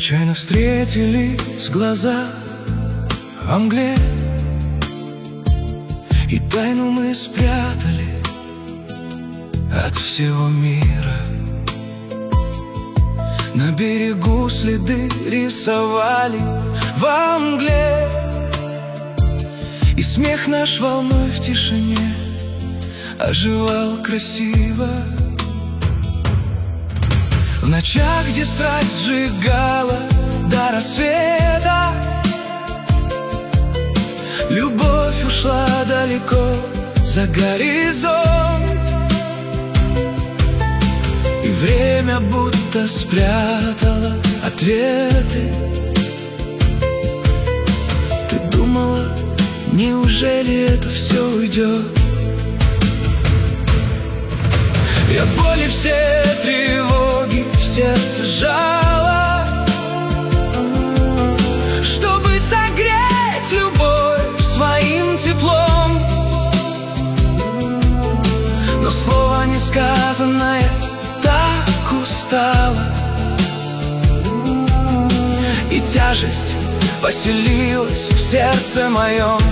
Случайно встретились глаза во мгле, и тайну мы спрятали от всего мира. На берегу следы рисовали во мгле, и смех наш волной в тишине оживал красиво. В ночах, где страсть сжигала до рассвета, любовь ушла далеко за горизонт, и время будто спрятало ответы. Ты думала, неужели это все уйдет? Я боли все тревоги в сердце жала, чтобы согреть любовь своим теплом. Но слово несказанное так устало, и тяжесть поселилась в сердце моем.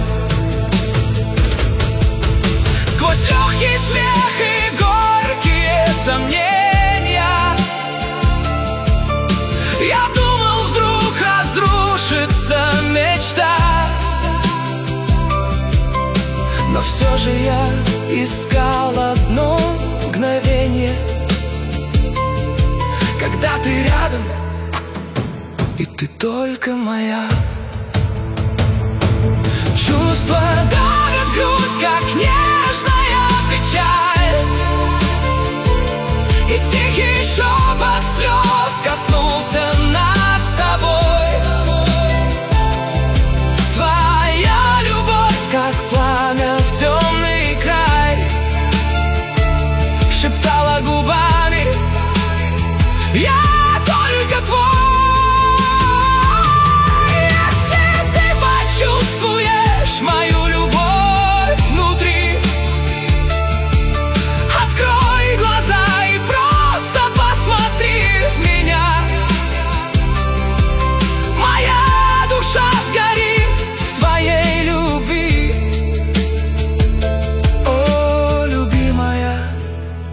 Сквозь легкий смех и горькие сомнения я думал, вдруг разрушится мечта. Но все же я искал одно мгновение, когда ты рядом, и ты только моя. Чувства давят грудь, как нежная печаль, и тихий шепот слез коснулся нас с тобой. Твоя любовь, как пламя в темный край, шептала губами: я только твой. Если ты почувствуешь мою любовь внутри, открой глаза и просто посмотри в меня. Моя душа сгорит в твоей любви. О, любимая,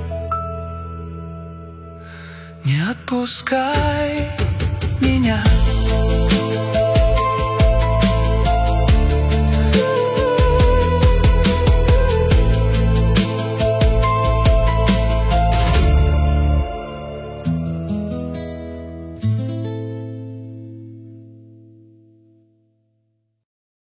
не отпускай меня.